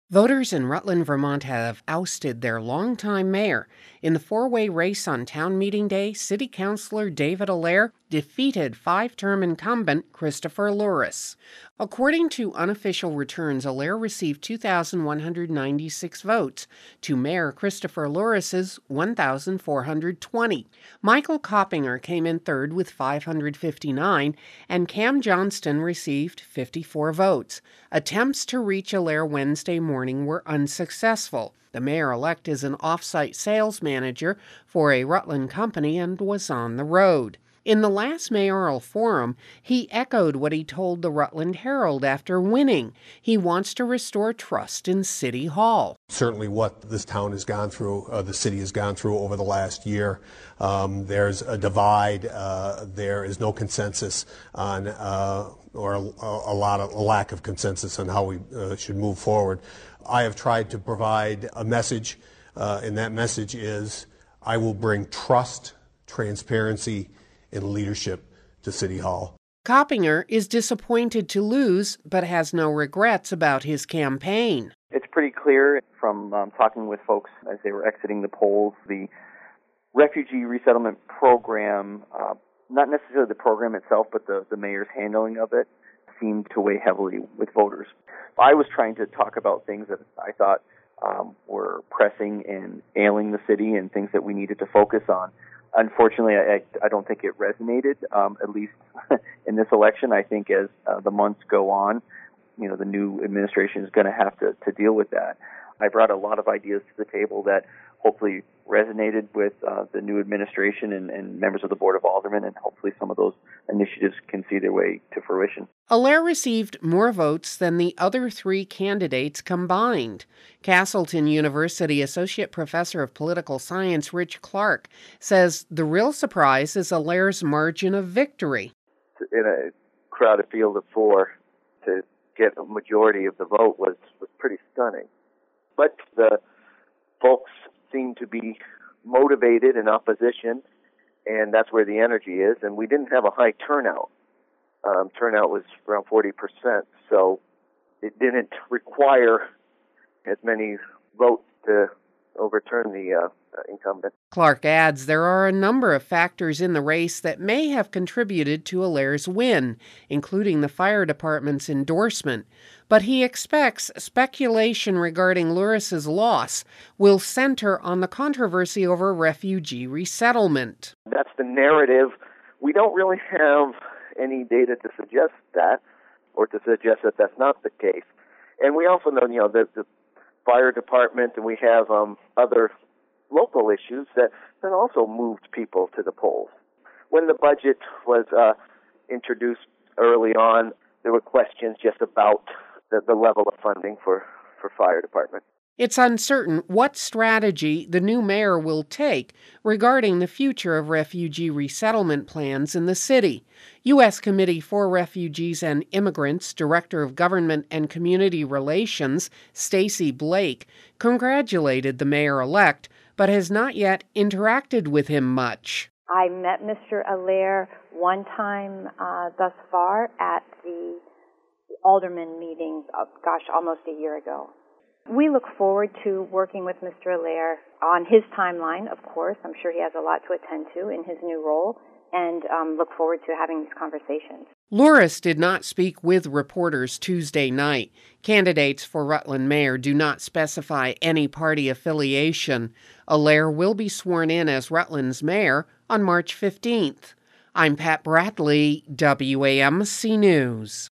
Voters in Rutland, Vermont have ousted their longtime mayor. In the four-way race on town meeting day, City Councilor David Allaire defeated five-term incumbent Christopher Louris. According to unofficial returns, Allaire received 2,196 votes to Mayor Christopher Louris's 1,420. Michael Coppinger came in third with 559, and Cam Johnston received 54 votes. Attempts to reach Allaire Wednesday morning were unsuccessful. The mayor-elect is an off-site sales manager for a Rutland company and was on the road. In the last mayoral forum, he echoed what he told the Rutland Herald after winning. He wants to restore trust in City Hall. Certainly what this town has gone through, the city has gone through over the last year. There's a divide. There is no consensus on, or a lack of consensus on how we should move forward. I have tried to provide a message, and that message is I will bring trust, transparency, and leadership to City Hall. Coppinger is disappointed to lose, but has no regrets about his campaign. It's pretty clear from talking with folks as they were exiting the polls, the refugee resettlement program, not necessarily the program itself, but the mayor's handling of it, seemed to weigh heavily with voters. I was trying to talk about things that I thought were pressing and ailing the city and things that we needed to focus on. Unfortunately, I don't think it resonated, at least in this election. I think as the months go on, the new administration is going to have to deal with that. I brought a lot of ideas to the table that hopefully resonated with the new administration and members of the Board of Aldermen, and hopefully some of those initiatives can see their way to fruition. Allaire received more votes than the other three candidates combined. Castleton University Associate Professor of Political Science Rich Clark says the real surprise is Allaire's margin of victory. In a crowded field of four, to get a majority of the vote was pretty stunning. But the folks seem to be motivated in opposition, and that's where the energy is. And we didn't have a high turnout. Turnout was around 40%, so it didn't require as many votes to overturn the incumbent. Clark adds there are a number of factors in the race that may have contributed to Allaire's win, including the fire department's endorsement. But he expects speculation regarding Louris's loss will center on the controversy over refugee resettlement. That's the narrative. We don't really have any data to suggest that, or to suggest that that's not the case. And we also know, that the fire department, and we have other local issues that also moved people to the polls. When the budget was introduced early on, there were questions just about the level of funding for fire department. It's uncertain what strategy the new mayor will take regarding the future of refugee resettlement plans in the city. U.S. Committee for Refugees and Immigrants Director of Government and Community Relations, Stacey Blake, congratulated the mayor-elect, but has not yet interacted with him much. I met Mr. Allaire one time thus far at the Alderman meeting, almost a year ago. We look forward to working with Mr. Allaire on his timeline, of course. I'm sure he has a lot to attend to in his new role, and look forward to having these conversations. Louris did not speak with reporters Tuesday night. Candidates for Rutland mayor do not specify any party affiliation. Allaire will be sworn in as Rutland's mayor on March 15th. I'm Pat Bradley, WAMC News.